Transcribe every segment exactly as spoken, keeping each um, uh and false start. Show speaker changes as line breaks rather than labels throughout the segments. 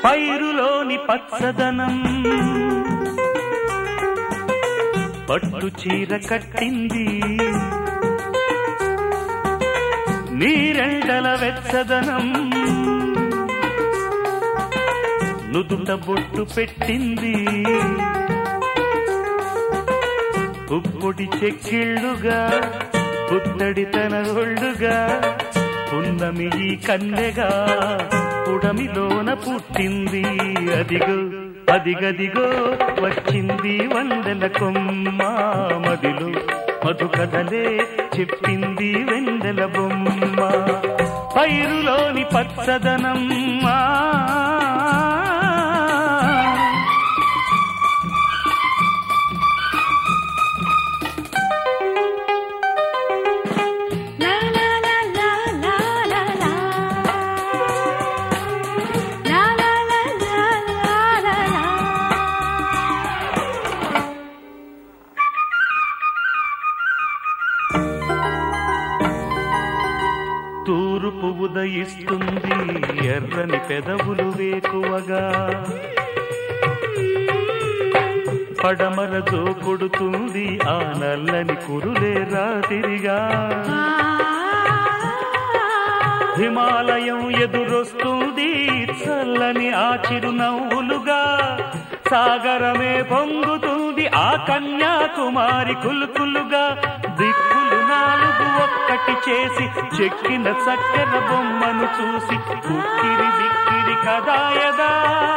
పైరులోని పచ్చదనం పట్టు చీర కట్టింది నీరెండల వెచ్చదనం నుదుట బొట్టు పెట్టింది పుప్పొడి చెక్కిళ్ళుగా పుత్తడి తన ఒళ్ళుగా పున్నమి ఈ కన్నెగా పుడమిలోన పుట్టింది అదిగో అదిగదిగో వచ్చింది వందల కొమ్మ మదిలో మధుకథలే చెప్పింది వెందెల బొమ్మ పైరులోని పచ్చదనం తూర్పు ఉదయిస్తుంది ఎర్రని పెదవులు వేకువగా పడమర జోకొడుతుంది ఆ నల్లని కురులే రాతిరిగా హిమాలయం ఎదురొస్తుంది చల్లని ఆ చిరునవ్వులుగా సాగరమే పొంగుతుంది ఆ కన్యాకుమారి కులుకులుగా దిక్కులు నాలుగు ఒక్కటి చేసి చెక్కిన చక్కెర బొమ్మను చూసి కుక్కిరి దిక్కిరి కదాయదా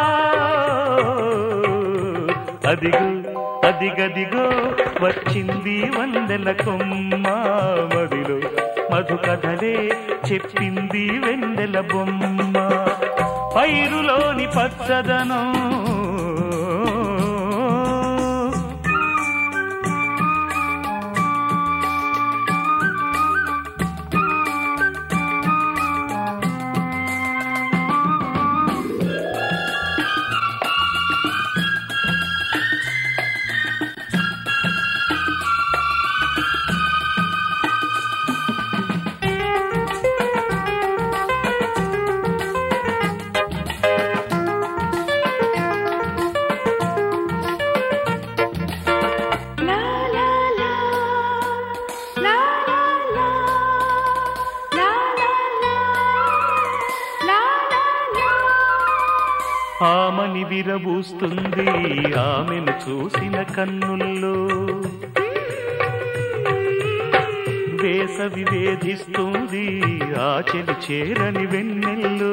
అదిగో అదిగదిగో వచ్చింది వందెల కొమ్మ మదిలో మధుకథలే చెప్పింది వెన్నెల బొమ్మ పైరులోని పచ్చదనం ఆమని విరబూస్తుంది ఆమెను చూసిన కన్నుల్లో వేసవి వేధిస్తుంది ఆ చెలి చేరని వెన్నెల్లో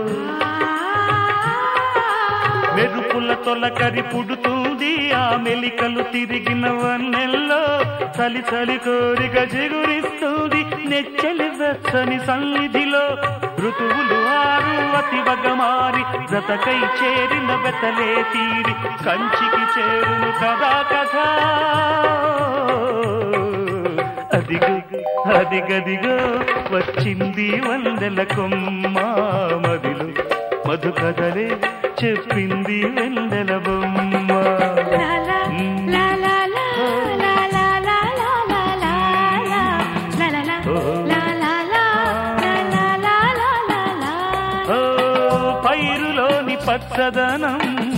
మెరుపుల తొలకరి పుడుతుంది ఆ మెలికలు తిరిగిన వన్నెల్లో చలి చలి కోరిక జిగురిస్తుంది నెచ్చలి వెచ్చని సన్నిధిలో ఋతువులు ఆరు అతివగమారి జతకై చేరిన వెతలే తీరి కంచికి చేరును కదా కథ అదిగో అదిగదిగో వచ్చింది వందెల కొమ్మ మదిలో మధుకథలే చెప్పింది వెన్నెల బొమ్మ పైరులోని పచ్చదనం